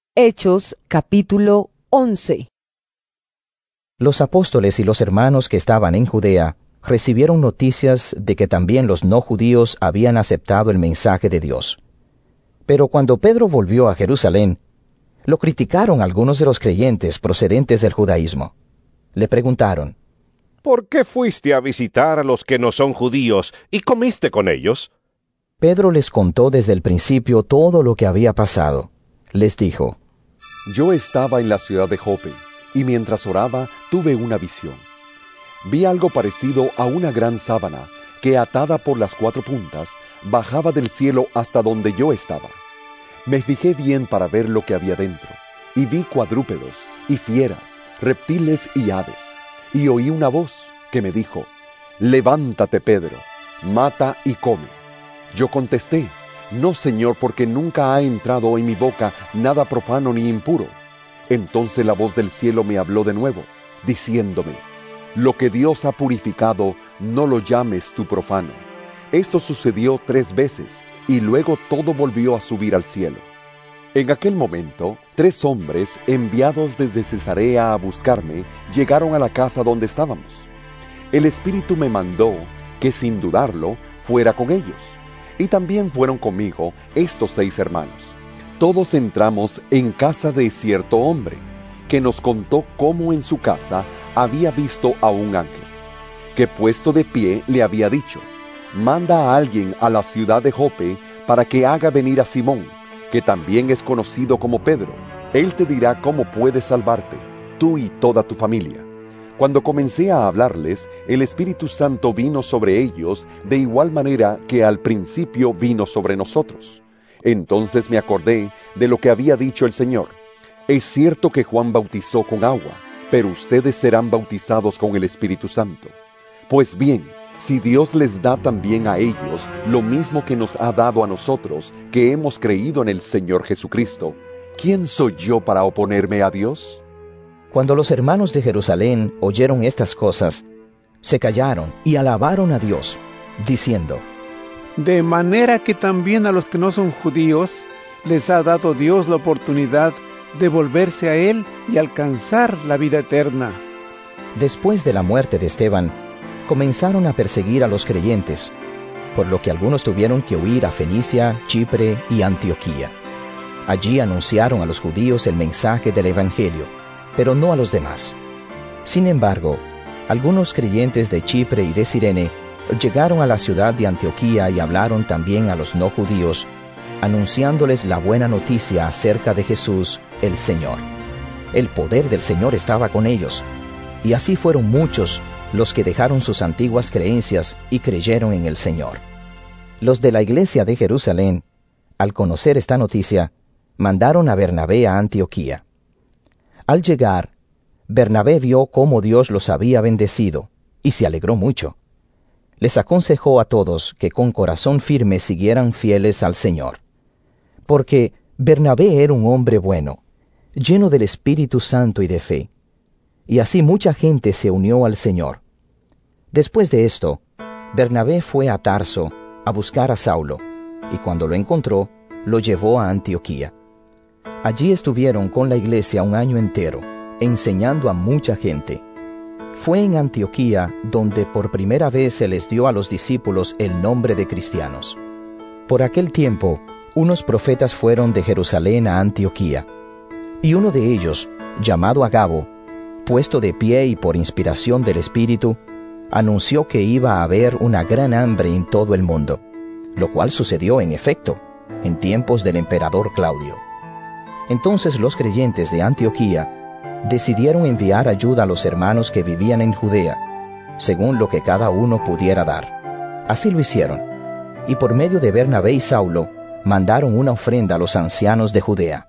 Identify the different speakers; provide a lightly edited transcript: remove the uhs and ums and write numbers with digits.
Speaker 1: Hechos capítulo 11.
Speaker 2: Los apóstoles y los hermanos que estaban en Judea recibieron noticias de que también los no judíos habían aceptado el mensaje de Dios. Pero cuando Pedro volvió a Jerusalén, lo criticaron algunos de los creyentes procedentes del judaísmo. Le preguntaron:
Speaker 3: ¿Por qué fuiste a visitar a los que no son judíos y comiste con ellos?
Speaker 2: Pedro les contó desde el principio todo lo que había pasado. Les dijo:
Speaker 4: Yo estaba en la ciudad de Jope, y mientras oraba tuve una visión. Vi algo parecido a una gran sábana, que atada por las 4 puntas, bajaba del cielo hasta donde yo estaba. Me fijé bien para ver lo que había dentro, y vi cuadrúpedos, y fieras, reptiles y aves. Y oí una voz que me dijo: «Levántate, Pedro, mata y come». Yo contesté: «No, Señor, porque nunca ha entrado en mi boca nada profano ni impuro». Entonces la voz del cielo me habló de nuevo, diciéndome: «Lo que Dios ha purificado, no lo llames tú profano». Esto sucedió 3 veces, y luego todo volvió a subir al cielo. En aquel momento, 3 hombres, enviados desde Cesarea a buscarme, llegaron a la casa donde estábamos. El Espíritu me mandó que, sin dudarlo, fuera con ellos. Y también fueron conmigo estos 6 hermanos. Todos entramos en casa de cierto hombre, que nos contó cómo en su casa había visto a un ángel, que puesto de pie le había dicho: «Manda a alguien a la ciudad de Jope para que haga venir a Simón, que también es conocido como Pedro. Él te dirá cómo puedes salvarte, tú y toda tu familia». Cuando comencé a hablarles, el Espíritu Santo vino sobre ellos de igual manera que al principio vino sobre nosotros. Entonces me acordé de lo que había dicho el Señor: «Es cierto que Juan bautizó con agua, pero ustedes serán bautizados con el Espíritu Santo». Pues bien, si Dios les da también a ellos lo mismo que nos ha dado a nosotros, que hemos creído en el Señor Jesucristo, ¿quién soy yo para oponerme a Dios?
Speaker 2: Cuando los hermanos de Jerusalén oyeron estas cosas, se callaron y alabaron a Dios, diciendo:
Speaker 5: De manera que también a los que no son judíos les ha dado Dios la oportunidad de volverse a Él y alcanzar la vida eterna.
Speaker 2: Después de la muerte de Esteban, comenzaron a perseguir a los creyentes, por lo que algunos tuvieron que huir a Fenicia, Chipre y Antioquía. Allí anunciaron a los judíos el mensaje del Evangelio, pero no a los demás. Sin embargo, algunos creyentes de Chipre y de Cirene llegaron a la ciudad de Antioquía y hablaron también a los no judíos, anunciándoles la buena noticia acerca de Jesús, el Señor. El poder del Señor estaba con ellos, y así fueron muchos los que dejaron sus antiguas creencias y creyeron en el Señor. Los de la iglesia de Jerusalén, al conocer esta noticia, mandaron a Bernabé a Antioquía. Al llegar, Bernabé vio cómo Dios los había bendecido, y se alegró mucho. Les aconsejó a todos que con corazón firme siguieran fieles al Señor. Porque Bernabé era un hombre bueno, lleno del Espíritu Santo y de fe. Y así mucha gente se unió al Señor. Después de esto, Bernabé fue a Tarso a buscar a Saulo, y cuando lo encontró, lo llevó a Antioquía. Allí estuvieron con la iglesia 1 año entero, enseñando a mucha gente. Fue en Antioquía donde por primera vez se les dio a los discípulos el nombre de cristianos. Por aquel tiempo, unos profetas fueron de Jerusalén a Antioquía, y uno de ellos, llamado Agabo, puesto de pie y por inspiración del Espíritu, anunció que iba a haber una gran hambre en todo el mundo, lo cual sucedió en efecto, en tiempos del emperador Claudio. Entonces los creyentes de Antioquía decidieron enviar ayuda a los hermanos que vivían en Judea, según lo que cada uno pudiera dar. Así lo hicieron, y por medio de Bernabé y Saulo mandaron una ofrenda a los ancianos de Judea.